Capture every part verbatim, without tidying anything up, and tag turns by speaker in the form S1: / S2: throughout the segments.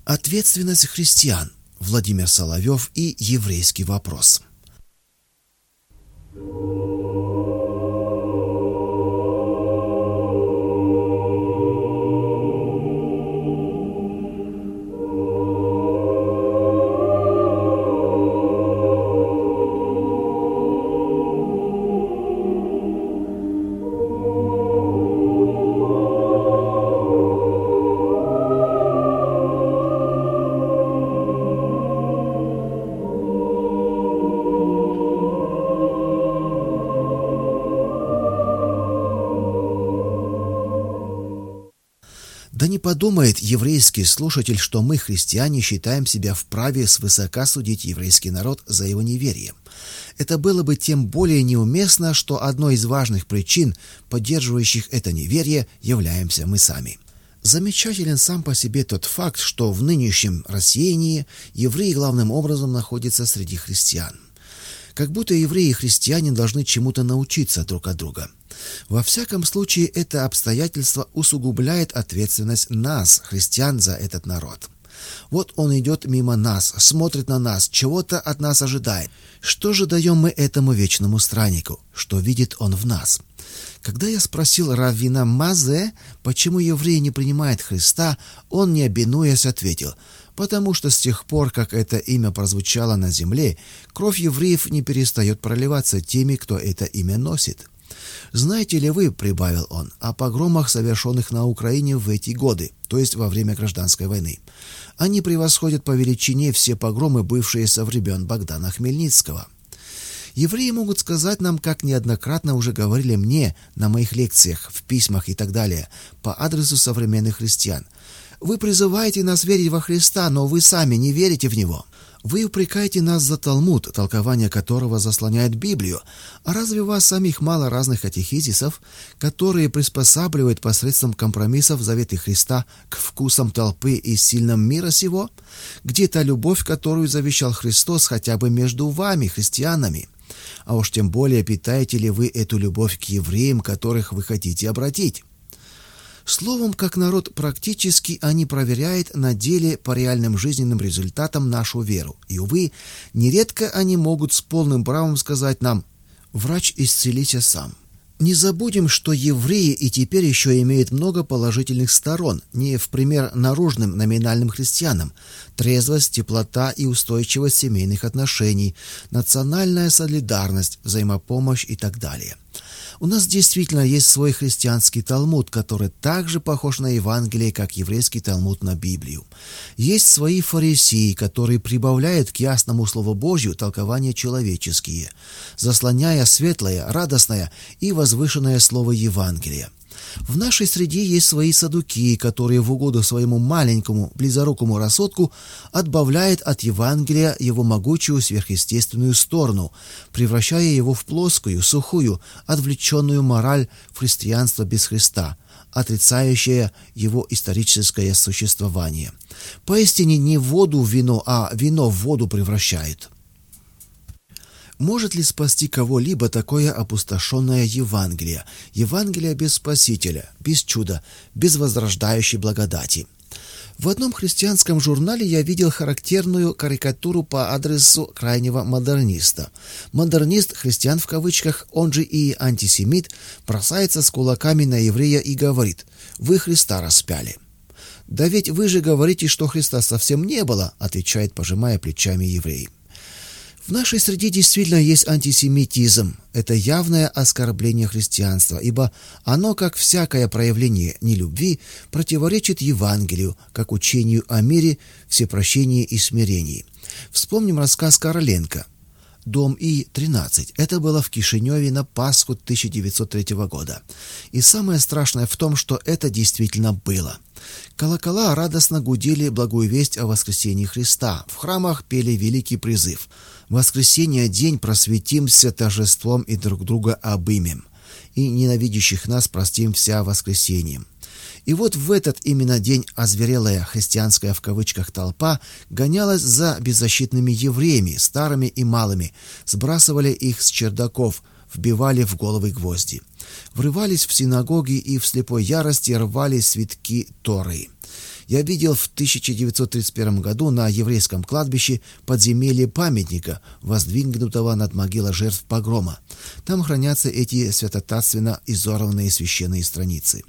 S1: Ответственность христиан. Владимир Соловьев и еврейский вопрос. Да не подумает еврейский слушатель, что мы, христиане, считаем себя вправе свысока судить еврейский народ за его неверие. Это было бы тем более неуместно, что одной из важных причин, поддерживающих это неверие, являемся мы сами. Замечателен сам по себе тот факт, что в нынешнем рассеянии евреи главным образом находятся среди христиан. Как будто евреи и христиане должны чему-то научиться друг от друга. Во всяком случае, это обстоятельство усугубляет ответственность нас, христиан, за этот народ. Вот он идет мимо нас, смотрит на нас, чего-то от нас ожидает. Что же даем мы этому вечному страннику? Что видит он в нас? Когда я спросил раввина Мазе, почему евреи не принимают Христа, он, не обинуясь, ответил: потому что с тех пор, как это имя прозвучало на земле, кровь евреев не перестает проливаться теми, кто это имя носит. «Знаете ли вы, — прибавил он, — о погромах, совершенных на Украине в эти годы, то есть во время гражданской войны? Они превосходят по величине все погромы, бывшие со времен Богдана Хмельницкого». Евреи могут сказать нам, как неоднократно уже говорили мне на моих лекциях, в письмах и так далее, по адресу современных христиан: «Вы призываете нас верить во Христа, но вы сами не верите в Него. Вы упрекаете нас за Талмуд, толкование которого заслоняет Библию. А разве у вас самих мало разных катехизисов, которые приспосабливают посредством компромиссов заветы Христа к вкусам толпы и сильным мира сего? Где та любовь, которую завещал Христос хотя бы между вами, христианами? А уж тем более питаете ли вы эту любовь к евреям, которых вы хотите обратить?» Словом, как народ практически они проверяют на деле по реальным жизненным результатам нашу веру. И, увы, нередко они могут с полным правом сказать нам: «Врач, исцелися сам». Не забудем, что евреи и теперь еще имеют много положительных сторон, не в пример наружным номинальным христианам: трезвость, теплота и устойчивость семейных отношений, национальная солидарность, взаимопомощь и так далее. У нас действительно есть свой христианский Талмуд, который также похож на Евангелие, как еврейский Талмуд на Библию. Есть свои фарисеи, которые прибавляют к ясному Слову Божью толкования человеческие, заслоняя светлое, радостное и возвышенное Слово Евангелия. В нашей среде есть свои саддукеи, которые в угоду своему маленькому, близорукому рассудку отбавляют от Евангелия его могучую сверхъестественную сторону, превращая его в плоскую, сухую, отвлеченную мораль в христианство без Христа, отрицающее его историческое существование. Поистине не воду в вино, а вино в воду превращают. Может ли спасти кого-либо такое опустошенное Евангелие? Евангелие без Спасителя, без чуда, без возрождающей благодати. В одном христианском журнале я видел характерную карикатуру по адресу крайнего модерниста. Модернист, христиан в кавычках, он же и антисемит, бросается с кулаками на еврея и говорит: «Вы Христа распяли». «Да ведь вы же говорите, что Христа совсем не было», отвечает, пожимая плечами, еврей. В нашей среде действительно есть антисемитизм. Это явное оскорбление христианства, ибо оно, как всякое проявление нелюбви, противоречит Евангелию, как учению о мире, всепрощении и смирении. Вспомним рассказ Короленко «Дом И тринадцать». Это было в Кишиневе на Пасху тысяча девятьсот третьего года. И самое страшное в том, что это действительно было. Колокола радостно гудели благую весть о воскресении Христа. В храмах пели великий призыв: «Воскресенье день просветимся торжеством и друг друга обымем, и ненавидящих нас простим вся воскресением». И вот в этот именно день озверелая христианская в кавычках толпа гонялась за беззащитными евреями, старыми и малыми, сбрасывали их с чердаков, вбивали в головы гвозди, врывались в синагоги и в слепой ярости рвали свитки Торы. Я видел в тысяча девятьсот тридцать первом году на еврейском кладбище подземелье памятника, воздвигнутого над могилой жертв погрома. Там хранятся эти святотатственно изорванные священные страницы.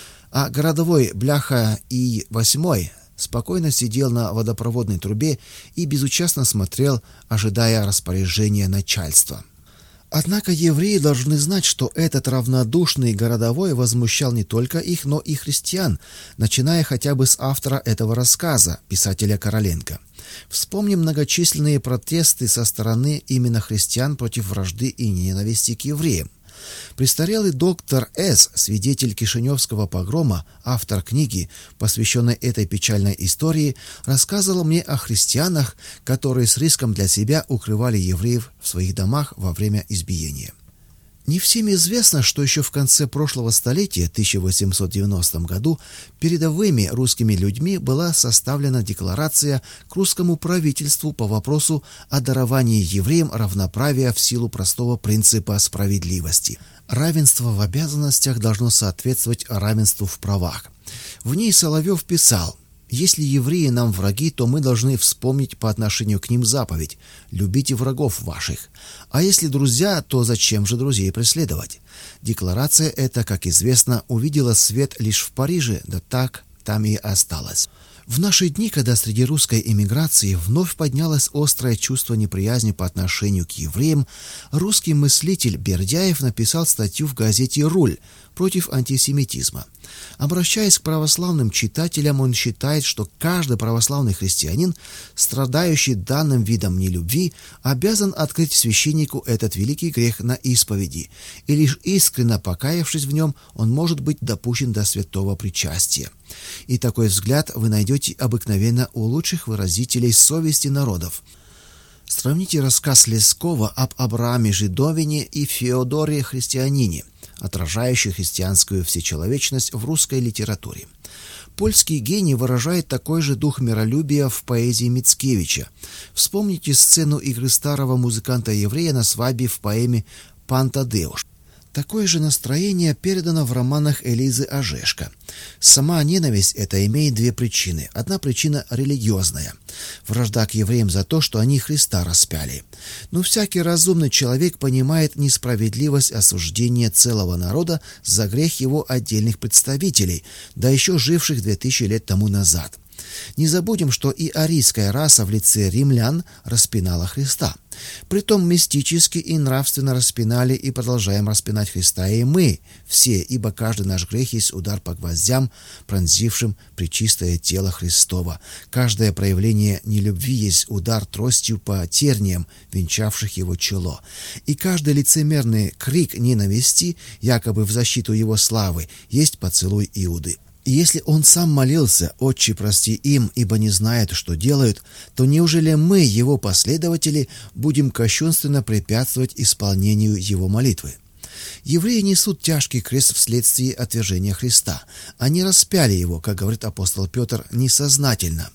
S1: А городовой Бляха И восемь спокойно сидел на водопроводной трубе и безучастно смотрел, ожидая распоряжения начальства. Однако евреи должны знать, что этот равнодушный городовой возмущал не только их, но и христиан, начиная хотя бы с автора этого рассказа, писателя Короленко. Вспомним многочисленные протесты со стороны именно христиан против вражды и ненависти к евреям. Престарелый доктор С., свидетель Кишиневского погрома, автор книги, посвященной этой печальной истории, рассказывал мне о христианах, которые с риском для себя укрывали евреев в своих домах во время избиения. Не всем известно, что еще в конце прошлого столетия, тысяча восемьсот девяностом году, передовыми русскими людьми была составлена декларация к русскому правительству по вопросу о даровании евреям равноправия в силу простого принципа справедливости. Равенство в обязанностях должно соответствовать равенству в правах. В ней Соловьев писал: «Если евреи нам враги, то мы должны вспомнить по отношению к ним заповедь: любите врагов ваших. А если друзья, то зачем же друзей преследовать?» Декларация эта, как известно, увидела свет лишь в Париже, да так там и осталась. В наши дни, когда среди русской эмиграции вновь поднялось острое чувство неприязни по отношению к евреям, русский мыслитель Бердяев написал статью в газете «Руль» против антисемитизма. Обращаясь к православным читателям, он считает, что каждый православный христианин, страдающий данным видом нелюбви, обязан открыть священнику этот великий грех на исповеди, и лишь искренне покаявшись в нем, он может быть допущен до святого причастия. И такой взгляд вы найдете обыкновенно у лучших выразителей совести народов. Сравните рассказ Лескова об Аврааме Жидовине и Феодоре Христианине, отражающий христианскую всечеловечность в русской литературе. Польский гений выражает такой же дух миролюбия в поэзии Мицкевича. Вспомните сцену игры старого музыканта-еврея на свадьбе в поэме «Пан Тадеуш». Такое же настроение передано в романах Элизы Ожешко. Сама ненависть эта имеет две причины. Одна причина религиозная. Вражда к евреям за то, что они Христа распяли. Но всякий разумный человек понимает несправедливость осуждения целого народа за грех его отдельных представителей, да еще живших две тысячи лет тому назад. Не забудем, что и арийская раса в лице римлян распинала Христа. Притом мистически и нравственно распинали и продолжаем распинать Христа и мы все, ибо каждый наш грех есть удар по гвоздям, пронзившим пречистое тело Христова. Каждое проявление нелюбви есть удар тростью по терниям, венчавших его чело. И каждый лицемерный крик ненависти, якобы в защиту его славы, есть поцелуй Иуды. И если он сам молился: «Отче, прости им, ибо не знают, что делают», то неужели мы, его последователи, будем кощунственно препятствовать исполнению его молитвы? Евреи несут тяжкий крест вследствие отвержения Христа. Они распяли его, как говорит апостол Петр, несознательно.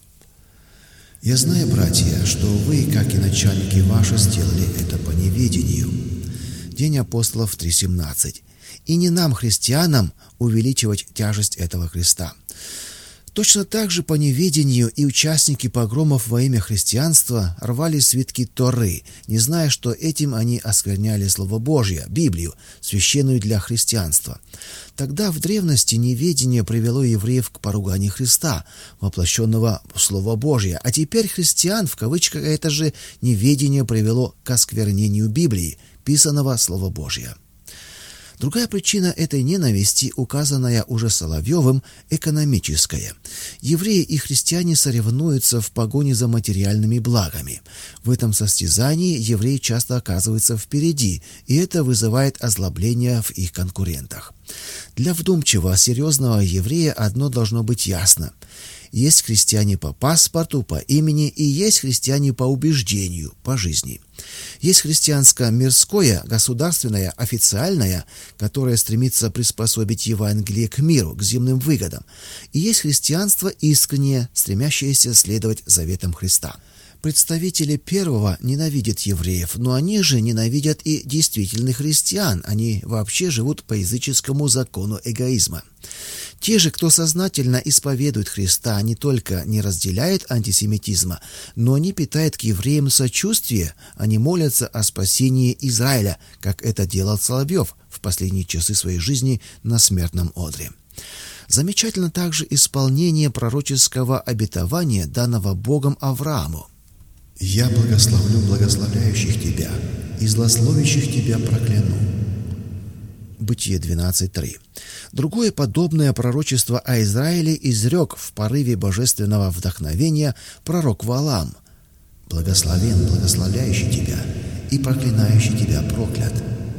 S1: «Я знаю, братья, что вы, как и начальники ваши, сделали это по неведению». День апостолов три семнадцать. И не нам, христианам, увеличивать тяжесть этого креста. Точно так же по неведению и участники погромов во имя христианства рвали свитки Торы, не зная, что этим они оскверняли Слово Божье, Библию, священную для христианства. Тогда в древности неведение привело евреев к поруганию Христа, воплощенного в Слово Божье, а теперь христиан, в кавычках, это же неведение привело к осквернению Библии, писаного Слова Божье. Другая причина этой ненависти, указанная уже Соловьевым, экономическая. Евреи и христиане соревнуются в погоне за материальными благами. В этом состязании евреи часто оказываются впереди, и это вызывает озлобление в их конкурентах. Для вдумчивого, серьезного еврея одно должно быть ясно. Есть христиане по паспорту, по имени, и есть христиане по убеждению, по жизни. Есть христианское мирское, государственное, официальное, которое стремится приспособить Евангелие к миру, к земным выгодам. И есть христианство искреннее, стремящееся следовать заветам Христа. Представители первого ненавидят евреев, но они же ненавидят и действительных христиан, они вообще живут по языческому закону эгоизма. Те же, кто сознательно исповедует Христа, не только не разделяют антисемитизма, но не питают к евреям сочувствия, они молятся о спасении Израиля, как это делал Соловьев в последние часы своей жизни на смертном одре. Замечательно также исполнение пророческого обетования, данного Богом Аврааму.
S2: «Я благословлю благословляющих тебя, и злословящих тебя прокляну».
S1: Бытие двенадцать три. Другое подобное пророчество о Израиле изрек в порыве божественного вдохновения пророк Ваалам.
S2: «Благословен благословляющий тебя, и проклинающий тебя проклят».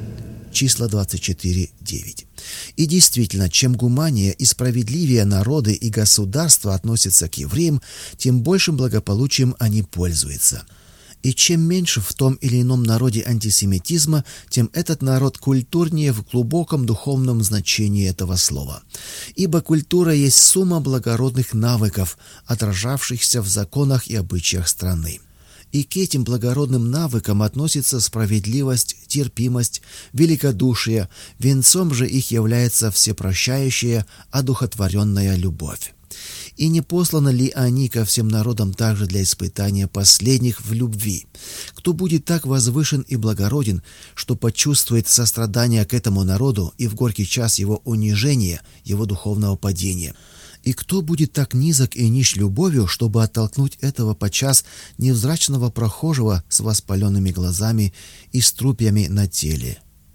S1: Числа двадцать четыре девять. И действительно, чем гуманнее и справедливее народы и государства относятся к евреям, тем большим благополучием они пользуются. И чем меньше в том или ином народе антисемитизма, тем этот народ культурнее в глубоком духовном значении этого слова. Ибо культура есть сумма благородных навыков, отражавшихся в законах и обычаях страны. И к этим благородным навыкам относится справедливость, терпимость, великодушие, венцом же их является всепрощающая, одухотворенная любовь. И не посланы ли они ко всем народам также для испытания последних в любви? Кто будет так возвышен и благороден, что почувствует сострадание к этому народу и в горький час его унижения, его духовного падения? И кто будет так низок и нищ любовью, чтобы оттолкнуть этого подчас невзрачного прохожего с воспаленными глазами и струпьями на теле?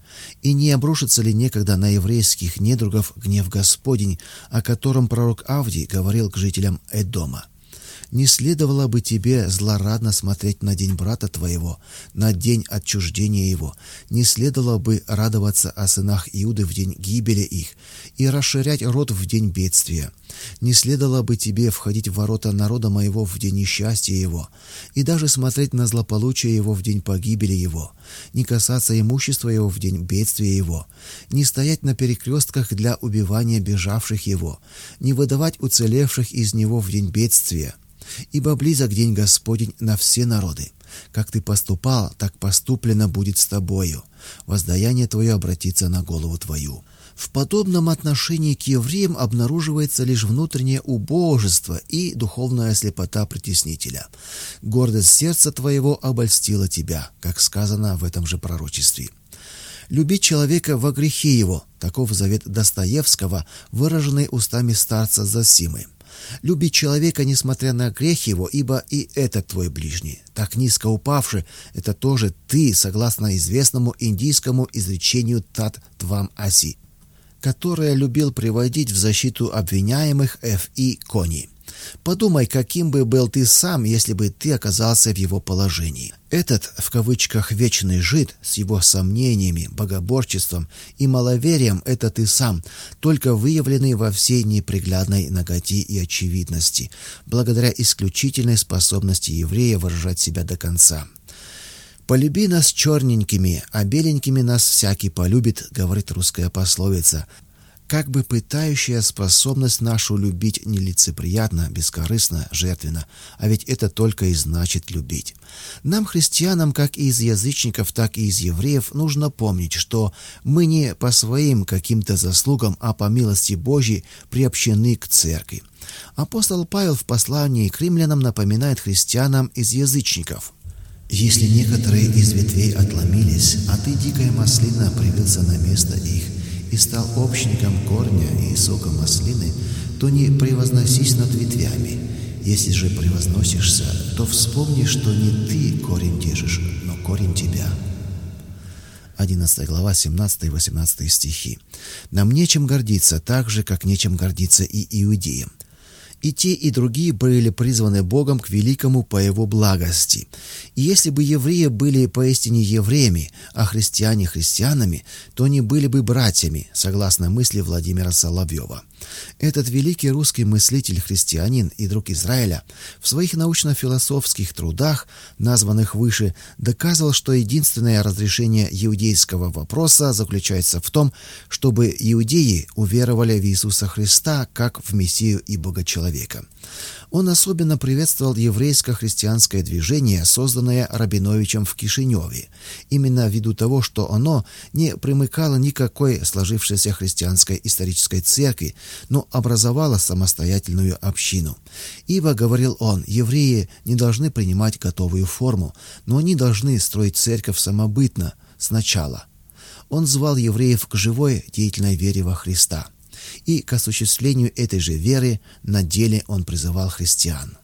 S1: И не обрушится ли некогда на еврейских недругов гнев Господень, о котором пророк Авдий говорил к жителям Эдома? Не следовало бы тебе злорадно смотреть на день брата твоего, на день отчуждения его, не следовало бы радоваться о сынах Иуды в день гибели их и расширять рот в день бедствия. Не следовало бы тебе входить в ворота народа моего в день несчастья его, и даже смотреть на злополучие его в день погибели его, не касаться имущества его в день бедствия его, не стоять на перекрестках для убивания бежавших его, не выдавать уцелевших из него в день бедствия. Ибо близок день Господень на все народы. Как ты поступал, так поступлено будет с тобою. Воздаяние твое обратится на голову твою». В подобном отношении к евреям обнаруживается лишь внутреннее убожество и духовная слепота притеснителя. «Гордость сердца твоего обольстила тебя», как сказано в этом же пророчестве. «Любить человека во грехе его» — таков завет Достоевского, выраженный устами старца Зосимы. Любить человека, несмотря на грех его, ибо и этот твой ближний. Так низко упавший, это тоже ты, согласно известному индийскому изречению Тат Твам Аси, которое любил приводить в защиту обвиняемых Ф. И. Кони. Подумай, каким бы был ты сам, если бы ты оказался в его положении. Этот, в кавычках, вечный жид с его сомнениями, богоборчеством и маловерием — это ты сам, только выявленный во всей неприглядной наготе и очевидности, благодаря исключительной способности еврея выражать себя до конца. «Полюби нас черненькими, а беленькими нас всякий полюбит», — говорит русская пословица, как бы пытающая способность нашу любить нелицеприятно, бескорыстно, жертвенно, а ведь это только и значит любить. Нам, христианам, как и из язычников, так и из евреев, нужно помнить, что мы не по своим каким-то заслугам, а по милости Божьей приобщены к церкви. Апостол Павел в послании к римлянам напоминает христианам из язычников:
S2: «Если некоторые из ветвей отломились, а ты, дикая маслина, привился на место их, и стал общником корня и сока маслины, то не превозносись над ветвями. Если же превозносишься, то вспомни, что не ты корень держишь, но корень тебя».
S1: одиннадцатая глава, семнадцатый и восемнадцатый стихи. «Нам нечем гордиться, так же, как нечем гордиться и иудеям. И те, и другие были призваны Богом к великому по Его благости. И если бы евреи были поистине евреями, а христиане христианами, то они были бы братьями, согласно мысли Владимира Соловьева. Этот великий русский мыслитель-христианин и друг Израиля в своих научно-философских трудах, названных выше, доказывал, что единственное разрешение иудейского вопроса заключается в том, чтобы иудеи уверовали в Иисуса Христа как в Мессию и Бога-человека. Он особенно приветствовал еврейско-христианское движение, созданное Рабиновичем в Кишиневе, именно ввиду того, что оно не примыкало никакой сложившейся христианской исторической церкви, но образовало самостоятельную общину. Ибо, говорил он, евреи не должны принимать готовую форму, но они должны строить церковь самобытно, сначала. Он звал евреев к живой деятельной вере во Христа. И к осуществлению этой же веры на деле он призывал христиан.